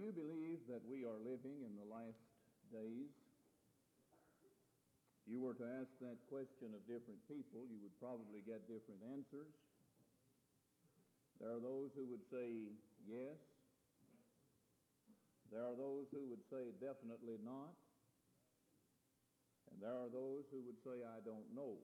you believe that we are living in the last days? If you were to ask that question of different people, you would probably get different answers. There are those who would say yes. There are those who would say definitely not. And there are those who would say, I don't know.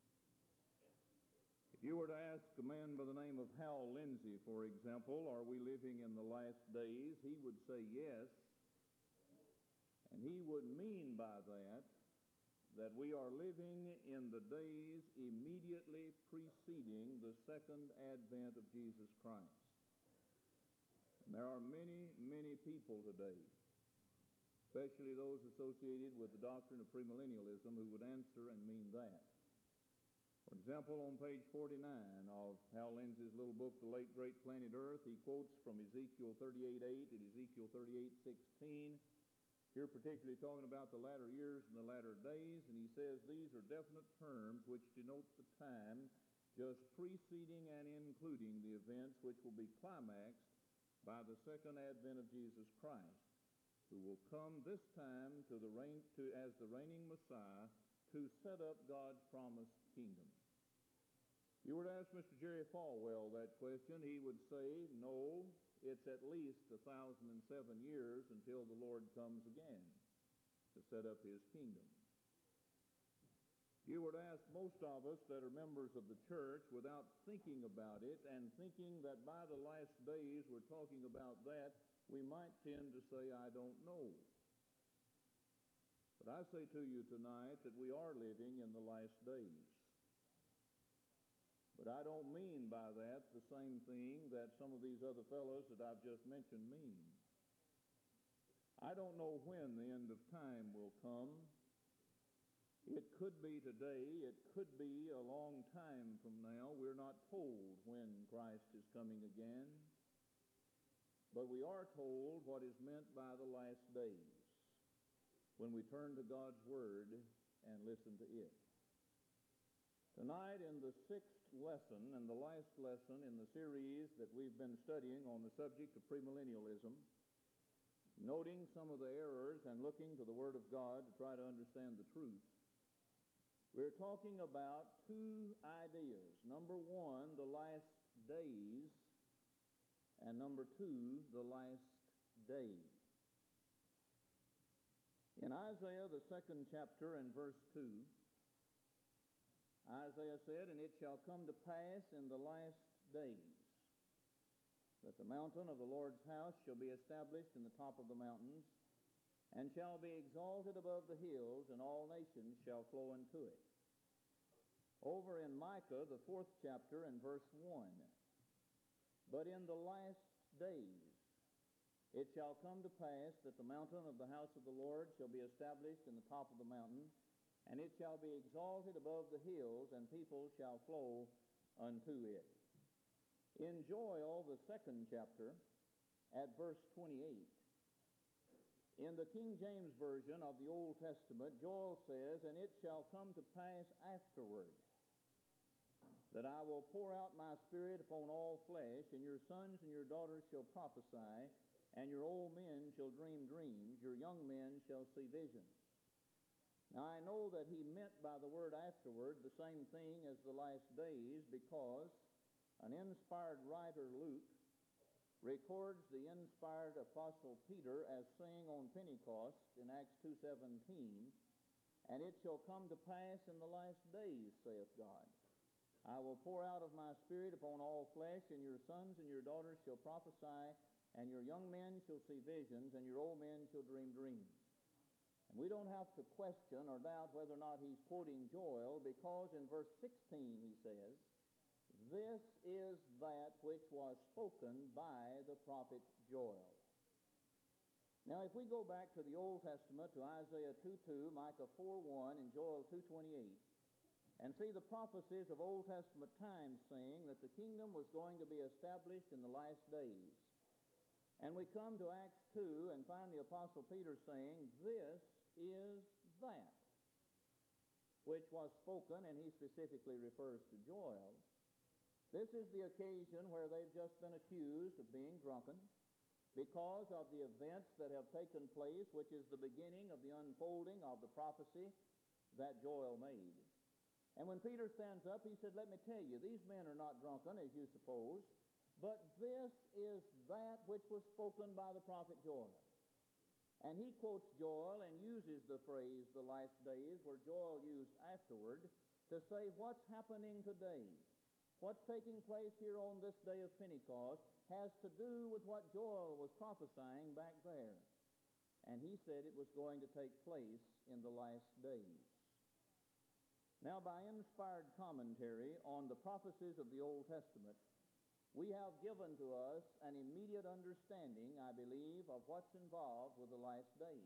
If you were to ask a man by the name of Hal Lindsey, for example, are we living in the last days? He would say yes. And he would mean by that we are living in the days immediately preceding the second advent of Jesus Christ. And there are many, many people today, especially those associated with the doctrine of premillennialism, who would answer and mean that. For example, on page 49 of Hal Lindsey's little book, The Late Great Planet Earth, he quotes from Ezekiel 38:8 and Ezekiel 38:16, here particularly talking about the latter years and the latter days, and he says these are definite terms which denote the time just preceding and including the events which will be climaxed by the second advent of Jesus Christ, who will come this time as the reigning Messiah to set up God's promised kingdom. If you were to ask Mr. Jerry Falwell that question, he would say, no, it's at least 1,007 years until the Lord comes again to set up his kingdom. If you were to ask most of us that are members of the church without thinking about it and thinking that by the last days we're talking about that, we might tend to say, I don't know. But I say to you tonight that we are living in the last days. But I don't mean by that the same thing that some of these other fellows that I've just mentioned mean. I don't know when the end of time will come. It could be today. It could be a long time from now. We're not told when Christ is coming again. But we are told what is meant by the last days when we turn to God's Word and listen to it. Tonight, in the sixth lesson and the last lesson in the series that we've been studying on the subject of premillennialism, noting some of the errors and looking to the Word of God to try to understand the truth, we're talking about two ideas. Number one, the last days, and number two, the last day. In Isaiah, the 2nd chapter and verse 2, Isaiah said, And it shall come to pass in the last days that the mountain of the Lord's house shall be established in the top of the mountains, and shall be exalted above the hills, and all nations shall flow into it. Over in Micah, the 4th chapter and verse 1, But in the last days it shall come to pass that the mountain of the house of the Lord shall be established in the top of the mountain, and it shall be exalted above the hills, and people shall flow unto it. In Joel, the 2nd chapter, at verse 28, in the King James Version of the Old Testament, Joel says, And it shall come to pass afterward that I will pour out my Spirit upon all flesh, and your sons and your daughters shall prophesy, and your old men shall dream dreams, your young men shall see visions. Now I know that he meant by the word afterward the same thing as the last days, because an inspired writer, Luke, records the inspired apostle Peter as saying on Pentecost in Acts 2:17, And it shall come to pass in the last days, saith God, I will pour out of my Spirit upon all flesh, and your sons and your daughters shall prophesy, and your young men shall see visions, and your old men shall dream dreams. And we don't have to question or doubt whether or not he's quoting Joel, because in verse 16 he says, This is that which was spoken by the prophet Joel. Now, if we go back to the Old Testament, to Isaiah 2:2, Micah 4:1, and Joel 2:28, and see the prophecies of Old Testament times saying that the kingdom was going to be established in the last days. And we come to Acts 2 and find the Apostle Peter saying, This is that which was spoken, and he specifically refers to Joel. This is the occasion where they've just been accused of being drunken. because of the events that have taken place, which is the beginning of the unfolding of the prophecy that Joel made. And when Peter stands up, he said, "Let me tell you, these men are not drunken, as you suppose, but this is that which was spoken by the prophet Joel." And he quotes Joel and uses the phrase, "the last days," where Joel used afterward, to say what's happening today. What's taking place here on this day of Pentecost has to do with what Joel was prophesying back there. And he said it was going to take place in the last days. Now, by inspired commentary on the prophecies of the Old Testament, we have given to us an immediate understanding, I believe, of what's involved with the last days.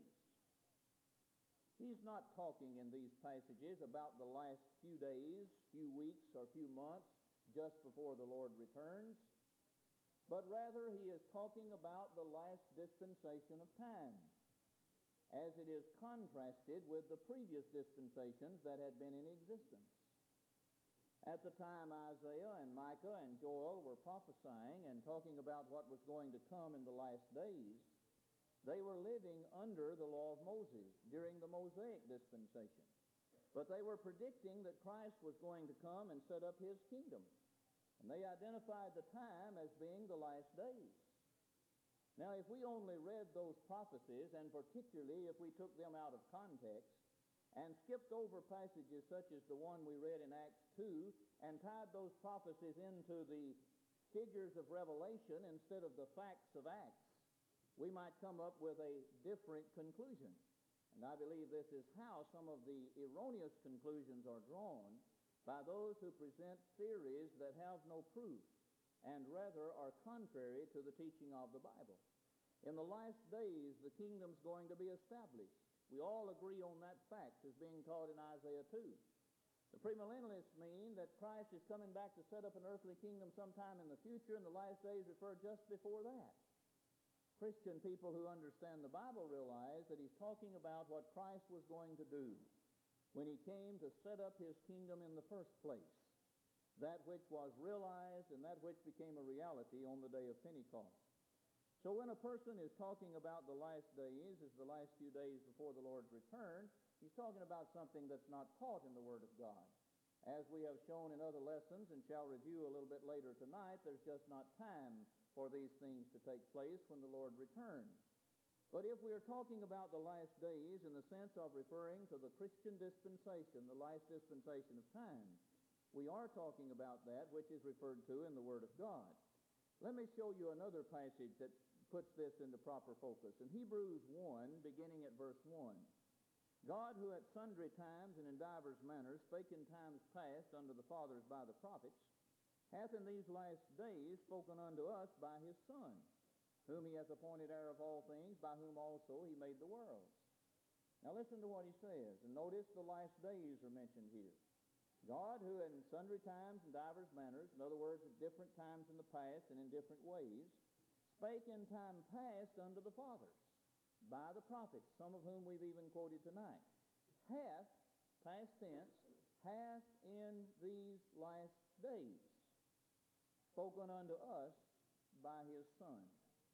He's not talking in these passages about the last few days, few weeks, or few months just before the Lord returns, but rather he is talking about the last dispensation of time, as it is contrasted with the previous dispensations that had been in existence. At the time Isaiah and Micah and Joel were prophesying and talking about what was going to come in the last days, they were living under the law of Moses during the Mosaic dispensation. But they were predicting that Christ was going to come and set up his kingdom. And they identified the time as being the last days. Now, if we only read those prophecies, and particularly if we took them out of context, and skipped over passages such as the one we read in Acts 2, and tied those prophecies into the figures of Revelation instead of the facts of Acts, we might come up with a different conclusion. And I believe this is how some of the erroneous conclusions are drawn by those who present theories that have no proof and rather are contrary to the teaching of the Bible. In the last days, the kingdom's going to be established. We all agree on that fact as being taught in Isaiah 2. The premillennialists mean that Christ is coming back to set up an earthly kingdom sometime in the future, and the last days refer just before that. Christian people who understand the Bible realize that he's talking about what Christ was going to do when he came to set up his kingdom in the first place, that which was realized and that which became a reality on the day of Pentecost. So when a person is talking about the last days as the last few days before the Lord's return, he's talking about something that's not taught in the Word of God. As we have shown in other lessons and shall review a little bit later tonight, there's just not time for these things to take place when the Lord returns. But if we are talking about the last days in the sense of referring to the Christian dispensation, the last dispensation of time, we are talking about that which is referred to in the Word of God. Let me show you another passage that puts this into proper focus. In Hebrews 1, beginning at verse 1, "God, who at sundry times and in divers manners spake in times past unto the fathers by the prophets, hath in these last days spoken unto us by his Son, whom he hath appointed heir of all things, by whom also he made the worlds." Now listen to what he says, and notice the last days are mentioned here. God, who in sundry times and divers manners, in other words, at different times in the past and in different ways, spake in time past unto the fathers by the prophets, some of whom we've even quoted tonight, hath, past tense, hath in these last days spoken unto us by his Son.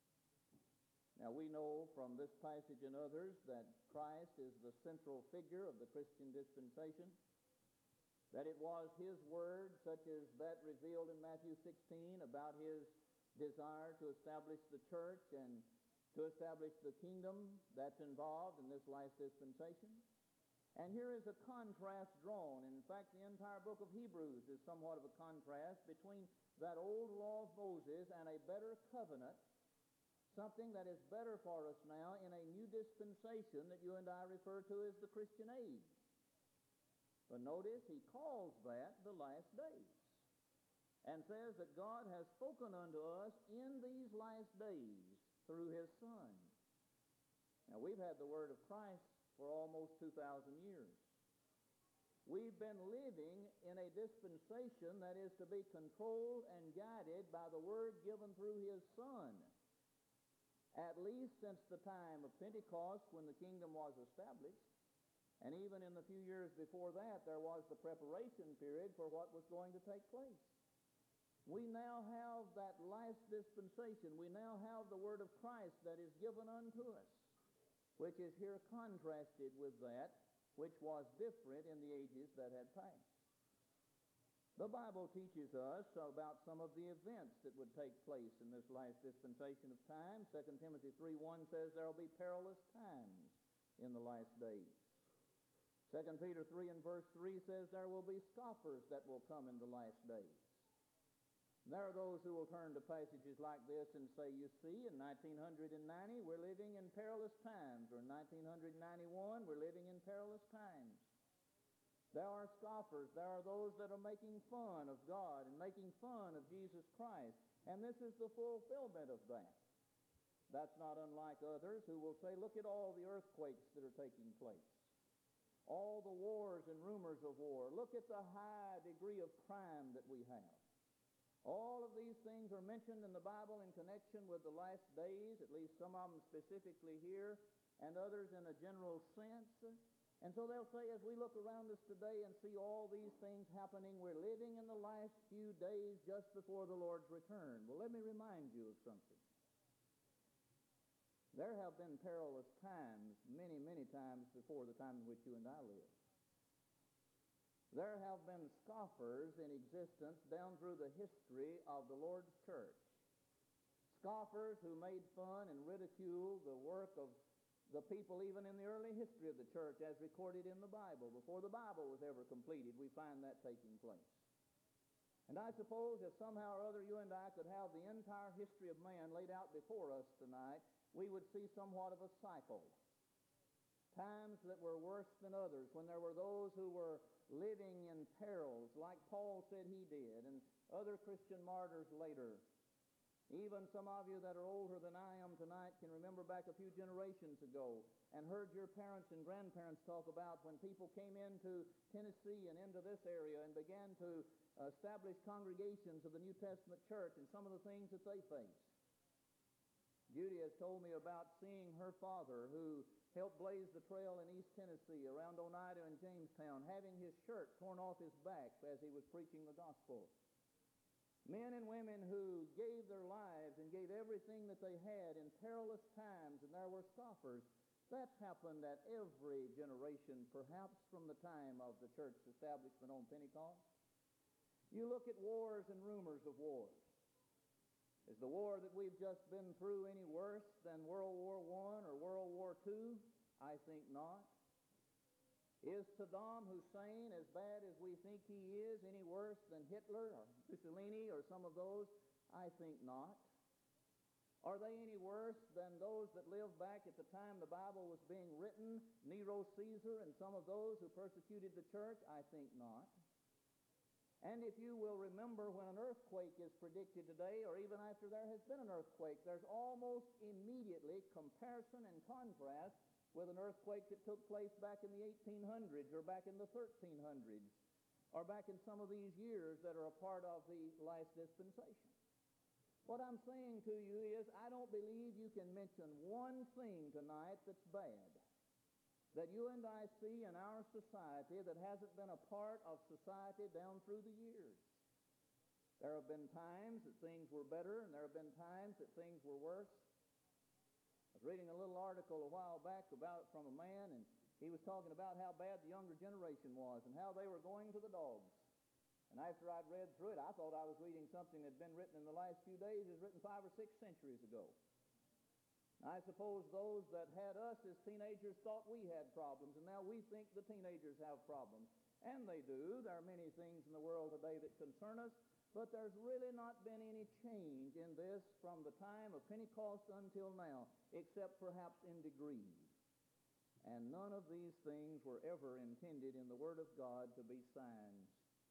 Now we know from this passage and others that Christ is the central figure of the Christian dispensation, that it was his word, such as that revealed in Matthew 16 about his desire to establish the church and to establish the kingdom that's involved in this last dispensation. And here is a contrast drawn. In fact, the entire book of Hebrews is somewhat of a contrast between that old law of Moses and a better covenant, something that is better for us now in a new dispensation that you and I refer to as the Christian age. But notice he calls that the last days and says that God has spoken unto us in these last days through his Son. Now we've had the word of Christ for almost 2,000 years. We've been living in a dispensation that is to be controlled and guided by the word given through his Son, at least since the time of Pentecost when the kingdom was established. And even in the few years before that, there was the preparation period for what was going to take place. We now have that last dispensation. We now have the word of Christ that is given unto us, which is here contrasted with that which was different in the ages that had passed. The Bible teaches us about some of the events that would take place in this last dispensation of time. 2 Timothy 3:1 says there will be perilous times in the last days. 2 Peter 3 and verse 3 says there will be scoffers that will come in the last days. There are those who will turn to passages like this and say, you see, in 1990 we're living in perilous times, or in 1991 we're living in perilous times. There are scoffers. There are those that are making fun of God and making fun of Jesus Christ. And this is the fulfillment of that. That's not unlike others who will say, look at all the earthquakes that are taking place, all the wars and rumors of war. Look at the high degree of crime that we have. All of these things are mentioned in the Bible in connection with the last days, at least some of them specifically here, and others in a general sense. And so they'll say, as we look around us today and see all these things happening, we're living in the last few days just before the Lord's return. Well, let me remind you of something. There have been perilous times, many, many times before the time in which you and I live. There have been scoffers in existence down through the history of the Lord's church. Scoffers who made fun and ridiculed the work of the people even in the early history of the church as recorded in the Bible. Before the Bible was ever completed, we find that taking place. And I suppose if somehow or other you and I could have the entire history of man laid out before us tonight, we would see somewhat of a cycle. Times that were worse than others, when there were those who were living in perils, like Paul said he did, and other Christian martyrs later. Even some of you that are older than I am tonight can remember back a few generations ago and heard your parents and grandparents talk about when people came into Tennessee and into this area and began to establish congregations of the New Testament church and some of the things that they faced. Judy has told me about seeing her father, who helped blaze the trail in East Tennessee around Oneida and Jamestown, having his shirt torn off his back as he was preaching the gospel. Men and women who gave their lives and gave everything that they had in perilous times, and there were scoffers. That's happened at every generation, perhaps from the time of the church's establishment on Pentecost. You look at wars and rumors of wars. Is the war that we've just been through any worse than World War I or World War II? I think not. Is Saddam Hussein, as bad as we think he is, any worse than Hitler or Mussolini or some of those? I think not. Are they any worse than those that lived back at the time the Bible was being written, Nero, Caesar, and some of those who persecuted the church? I think not. And if you will remember, when an earthquake is predicted today, or even after there has been an earthquake, there's almost immediately comparison and contrast with an earthquake that took place back in the 1800s or back in the 1300s or back in some of these years that are a part of the last dispensation. What I'm saying to you is, I don't believe you can mention one thing tonight that's bad that you and I see in our society that hasn't been a part of society down through the years. There have been times that things were better, and there have been times that things were worse. I was reading a little article a while back from a man, and he was talking about how bad the younger generation was and how they were going to the dogs. And after I'd read through it, I thought I was reading something that had been written in the last few days. It was written 5 or 6 centuries ago. I suppose those that had us as teenagers thought we had problems, and now we think the teenagers have problems. And they do. There are many things in the world today that concern us, but there's really not been any change in this from the time of Pentecost until now, except perhaps in degree. And none of these things were ever intended in the Word of God to be signs.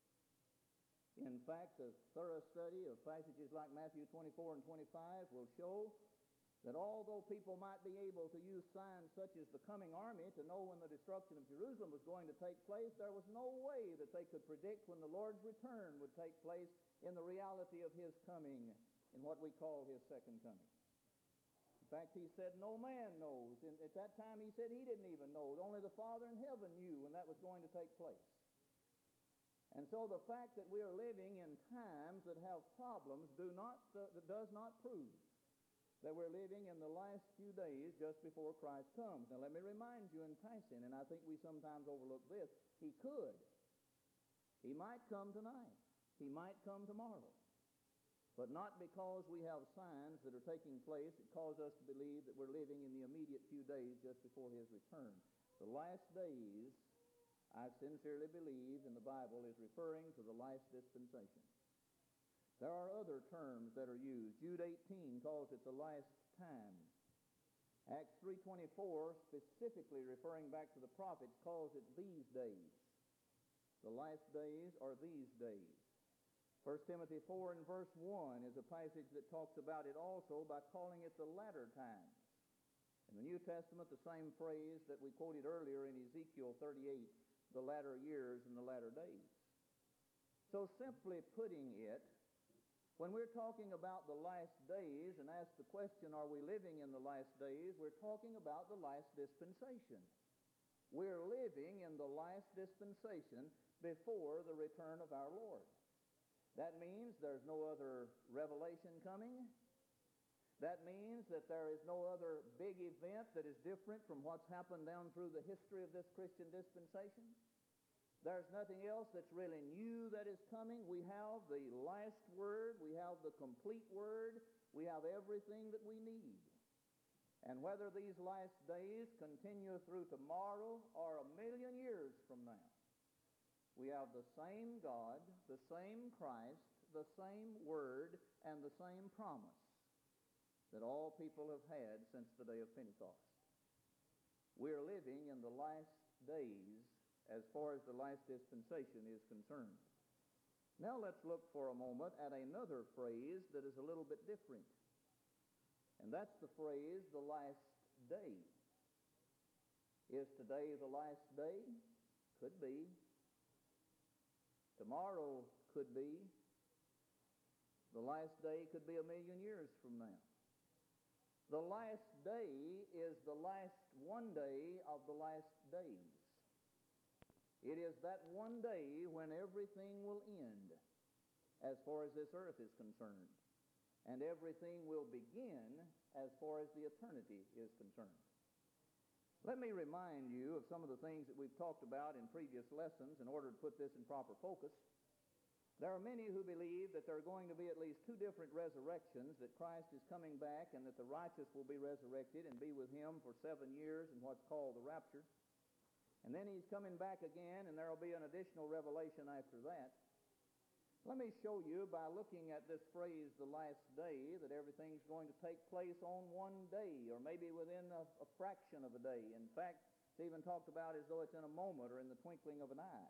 In fact, a thorough study of passages like Matthew 24 and 25 will show that although people might be able to use signs such as the coming army to know when the destruction of Jerusalem was going to take place, there was no way that they could predict when the Lord's return would take place in the reality of His coming, in what we call His second coming. In fact, He said, no man knows. And at that time, He said He didn't even know. Only the Father in heaven knew when that was going to take place. And so the fact that we are living in times that have problems does not prove that we're living in the last few days just before Christ comes. Now let me remind you in passing, and I think we sometimes overlook this, He could. He might come tonight. He might come tomorrow. But not because we have signs that are taking place that cause us to believe that we're living in the immediate few days just before His return. The last days, I sincerely believe, in the Bible is referring to the last dispensation. There are other terms that are used. Jude 18 calls it the last times. Acts 3:24, specifically referring back to the prophets, calls it these days. The last days are these days. 1 Timothy 4 and verse 1 is a passage that talks about it also by calling it the latter times. In the New Testament, the same phrase that we quoted earlier in Ezekiel 38, the latter years and the latter days. So simply putting it, when we're talking about the last days and ask the question, are we living in the last days, we're talking about the last dispensation. We're living in the last dispensation before the return of our Lord. That means there's no other revelation coming. That means that there is no other big event that is different from what's happened down through the history of this Christian dispensation. There's nothing else that's really new that is coming. We have the last word. We have the complete word. We have everything that we need. And whether these last days continue through tomorrow or 1,000,000 years from now, we have the same God, the same Christ, the same word, and the same promise that all people have had since the day of Pentecost. We're living in the last days as far as the last dispensation is concerned. Now let's look for a moment at another phrase that is a little bit different. And that's the phrase, the last day. Is today the last day? Could be. Tomorrow could be. The last day could be 1,000,000 years from now. The last day is the last one day of the last days. It is that one day when everything will end as far as this earth is concerned, and everything will begin as far as the eternity is concerned. Let me remind you of some of the things that we've talked about in previous lessons in order to put this in proper focus. There are many who believe that there are going to be at least two different resurrections, that Christ is coming back and that the righteous will be resurrected and be with Him for 7 years in what's called the rapture. And then He's coming back again, and there will be an additional revelation after that. Let me show you by looking at this phrase, the last day, that everything's going to take place on one day, or maybe within a fraction of a day. In fact, it's even talked about as though it's in a moment or in the twinkling of an eye.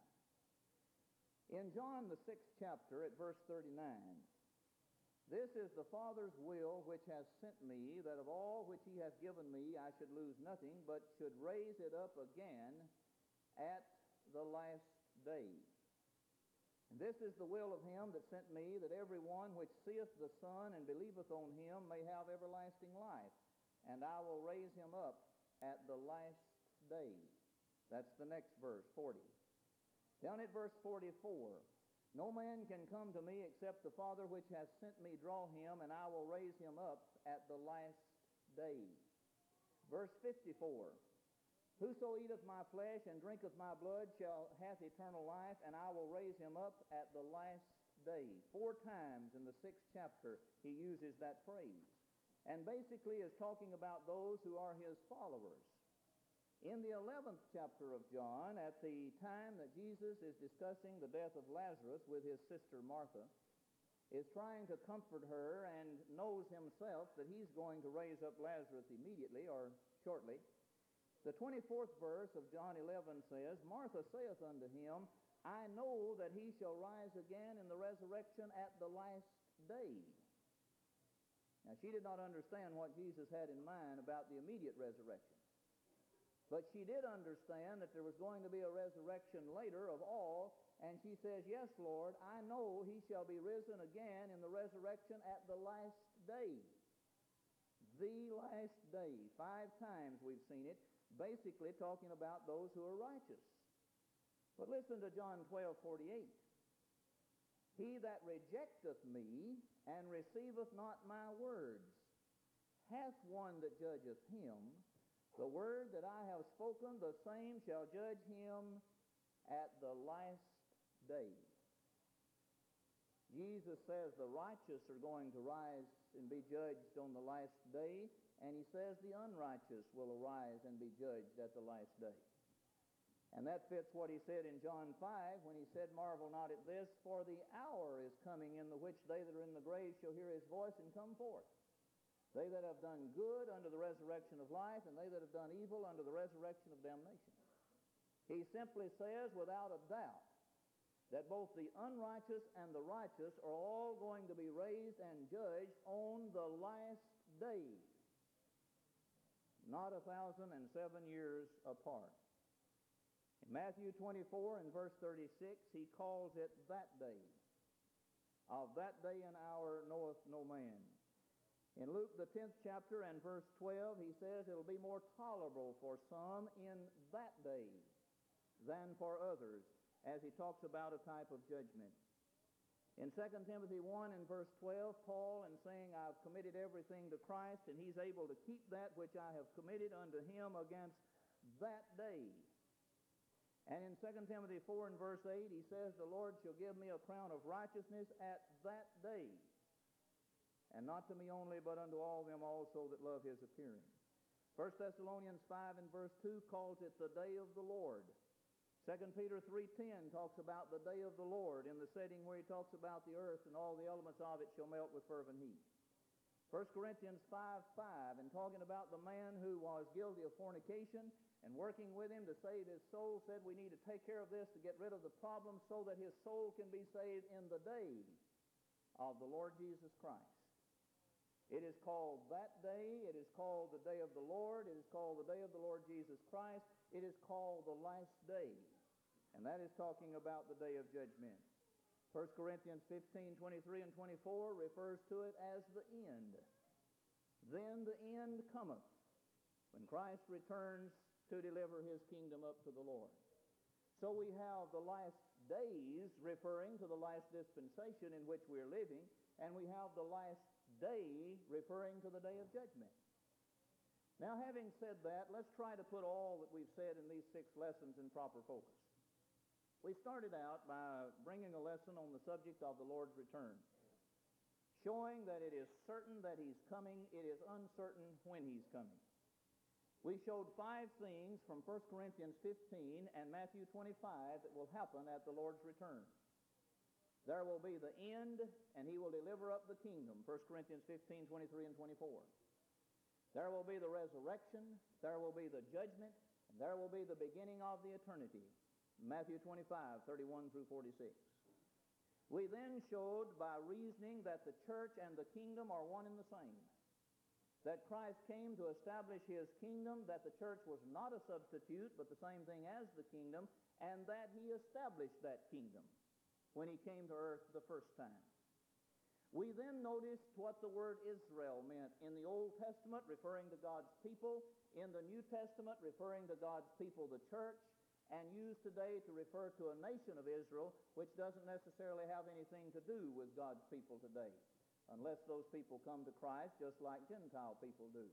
In John, the 6th chapter, at verse 39, "This is the Father's will which has sent me, that of all which He hath given me I should lose nothing, but should raise it up again at the last day. And this is the will of Him that sent me, that every one which seeth the Son and believeth on Him may have everlasting life, and I will raise him up at the last day." That's the next verse, 40. Down at verse 44, "No man can come to me except the Father which hath sent me draw him, and I will raise him up at the last day." Verse 54, "Whoso eateth my flesh and drinketh my blood hath eternal life, and I will raise him up at the last day." 4 times in the 6th chapter he uses that phrase, and basically is talking about those who are His followers. In the 11th chapter of John, at the time that Jesus is discussing the death of Lazarus with his sister Martha, is trying to comfort her and knows himself that He's going to raise up Lazarus immediately or shortly. The 24th verse of John 11 says, "Martha saith unto Him, I know that He shall rise again in the resurrection at the last day." Now, she did not understand what Jesus had in mind about the immediate resurrection. But she did understand that there was going to be a resurrection later of all, and she says, "Yes, Lord, I know He shall be risen again in the resurrection at the last day." The last day. 5 times we've seen it, basically talking about those who are righteous. But listen to John 12:48. He that rejecteth me and receiveth not my words hath one that judgeth him. The word that I have spoken, the same shall judge him at the last day. Jesus says the righteous are going to rise and be judged on the last day, and he says the unrighteous will arise and be judged at the last day. And that fits what he said in John 5 when he said, "Marvel not at this, for the hour is coming in the which they that are in the grave shall hear his voice and come forth. They that have done good unto the resurrection of life, and they that have done evil unto the resurrection of damnation." He simply says, without a doubt, that both the unrighteous and the righteous are all going to be raised and judged on the last day, not 1,007 years apart. In Matthew 24 and verse 36, he calls it that day. Of that day and hour knoweth no man. In Luke the 10th chapter and verse 12, he says it'll be more tolerable for some in that day than for others, as he talks about a type of judgment. In 2 Timothy 1 and verse 12, Paul, in saying, "I've committed everything to Christ, and he's able to keep that which I have committed unto him against that day." And in 2 Timothy 4 and verse 8, he says, "The Lord shall give me a crown of righteousness at that day, and not to me only, but unto all them also that love his appearing." 1 Thessalonians 5 and verse 2 calls it the day of the Lord. 2 Peter 3:10 talks about the day of the Lord in the setting where he talks about the earth and all the elements of it shall melt with fervent heat. 1 Corinthians 5:5, and talking about the man who was guilty of fornication and working with him to save his soul, said we need to take care of this to get rid of the problem so that his soul can be saved in the day of the Lord Jesus Christ. It is called that day. It is called the day of the Lord. It is called the day of the Lord Jesus Christ. It is called the last day. And that is talking about the day of judgment. 1 Corinthians 15:23 and 24 refers to it as the end. Then the end cometh, when Christ returns to deliver his kingdom up to the Lord. So we have the last days referring to the last dispensation in which we are living, and we have the last day referring to the day of judgment. Now, having said that, let's try to put all that we've said in these 6 lessons in proper focus. We started out by bringing a lesson on the subject of the Lord's return, showing that it is certain that he's coming, it is uncertain when he's coming. We showed 5 things from 1 Corinthians 15 and Matthew 25 that will happen at the Lord's return. There will be the end, and he will deliver up the kingdom, 1 Corinthians 15:23 and 24. There will be the resurrection, there will be the judgment, and there will be the beginning of the eternity, Matthew 25:31 through 46. We then showed by reasoning that the church and the kingdom are one and the same, that Christ came to establish his kingdom, that the church was not a substitute, but the same thing as the kingdom, and that he established that kingdom when he came to earth the first time. We then noticed what the word Israel meant in the Old Testament, referring to God's people, in the New Testament, referring to God's people, the church, and used today to refer to a nation of Israel, which doesn't necessarily have anything to do with God's people today, unless those people come to Christ just like Gentile people do.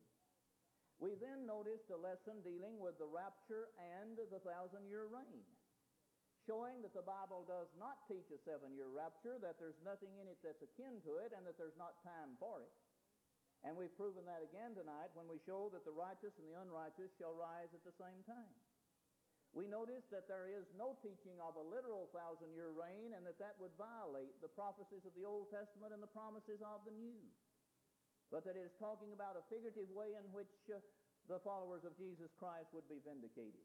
We then noticed a lesson dealing with the rapture and the 1,000-year reign, showing that the Bible does not teach a 7-year rapture, that there's nothing in it that's akin to it, and that there's not time for it. And we've proven that again tonight when we show that the righteous and the unrighteous shall rise at the same time. We noticed that there is no teaching of a literal 1,000-year reign, and that would violate the prophecies of the Old Testament and the promises of the New, but that it is talking about a figurative way in which the followers of Jesus Christ would be vindicated.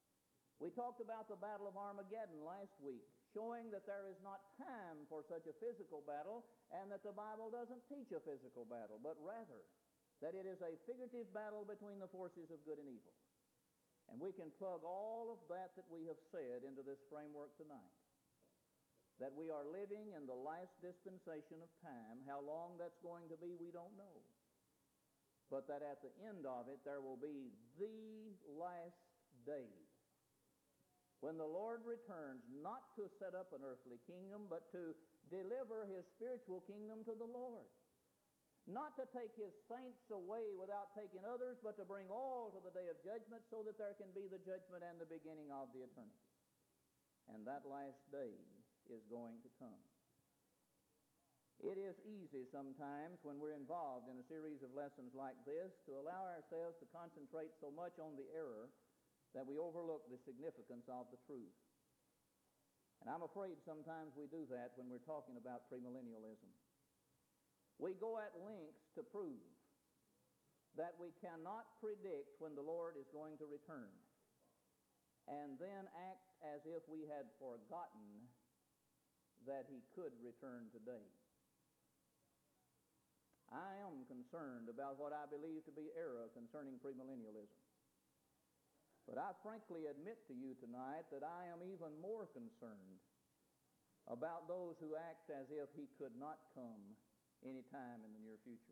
We talked about the Battle of Armageddon last week, showing that there is not time for such a physical battle, and that the Bible doesn't teach a physical battle, but rather that it is a figurative battle between the forces of good and evil. And we can plug all of that we have said into this framework tonight, that we are living in the last dispensation of time. How long that's going to be, we don't know. But that at the end of it, there will be the last day. when the Lord returns, not to set up an earthly kingdom, but to deliver His spiritual kingdom to the Lord. Not to take His saints away without taking others, but to bring all to the day of judgment so that there can be the judgment and the beginning of the eternity. And that last day is going to come. It is easy sometimes when we're involved in a series of lessons like this to allow ourselves to concentrate so much on the error that we overlook the significance of the truth. And I'm afraid sometimes we do that when we're talking about premillennialism. We go at lengths to prove that we cannot predict when the Lord is going to return, and then act as if we had forgotten that He could return today. I am concerned about what I believe to be error concerning premillennialism. But I frankly admit to you tonight that I am even more concerned about those who act as if He could not come any time in the near future.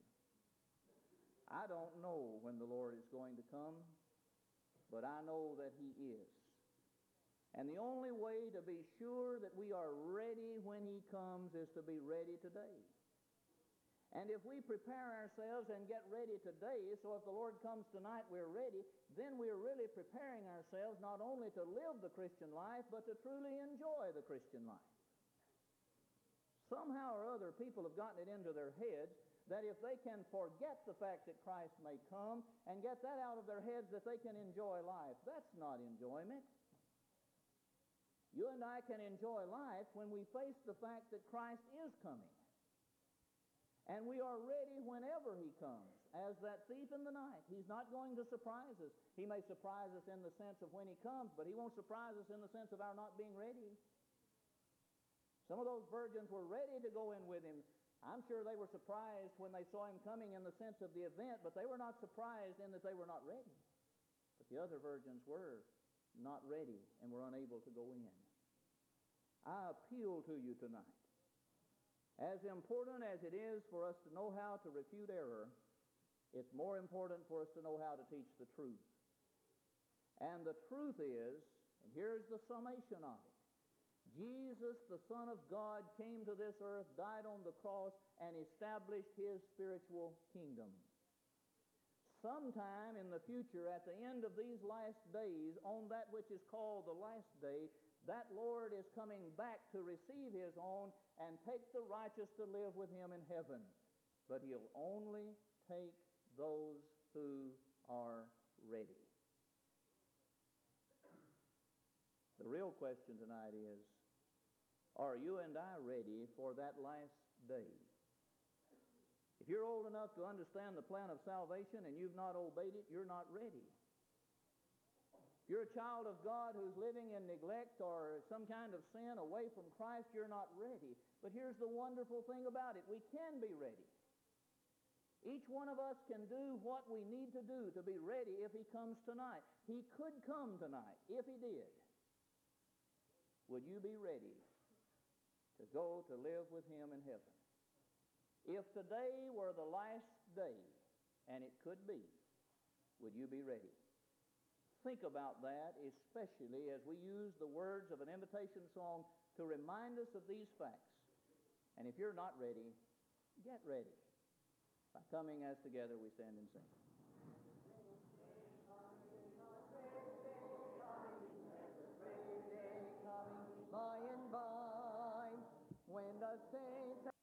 I don't know when the Lord is going to come, but I know that He is. And the only way to be sure that we are ready when He comes is to be ready today. And if we prepare ourselves and get ready today, so if the Lord comes tonight we're ready, then we're really preparing ourselves not only to live the Christian life, but to truly enjoy the Christian life. Somehow or other, people have gotten it into their heads that if they can forget the fact that Christ may come and get that out of their heads that they can enjoy life. That's not enjoyment. You and I can enjoy life when we face the fact that Christ is coming. And we are ready whenever He comes, as that thief in the night. He's not going to surprise us. He may surprise us in the sense of when He comes, but He won't surprise us in the sense of our not being ready. Some of those virgins were ready to go in with Him. I'm sure they were surprised when they saw Him coming in the sense of the event, but they were not surprised in that they were not ready. But the other virgins were not ready and were unable to go in. I appeal to you tonight. As important as it is for us to know how to refute error, it's more important for us to know how to teach the truth. And the truth is, and here's the summation of it, Jesus, the Son of God, came to this earth, died on the cross, and established His spiritual kingdom. Sometime in the future, at the end of these last days, on that which is called the last day, that Lord is coming back to receive His own and take the righteous to live with Him in heaven. But He'll only take those who are ready. The real question tonight is, are you and I ready for that last day? If you're old enough to understand the plan of salvation and you've not obeyed it, you're not ready. If you're a child of God who's living in neglect or some kind of sin away from Christ, you're not ready. But here's the wonderful thing about it. We can be ready. Each one of us can do what we need to do to be ready if He comes tonight. He could come tonight if He did. Would you be ready to go to live with Him in heaven? If today were the last day, and it could be, would you be ready? Think about that, especially as we use the words of an invitation song to remind us of these facts. And if you're not ready, get ready by coming as together we stand and sing. By and by, when the saints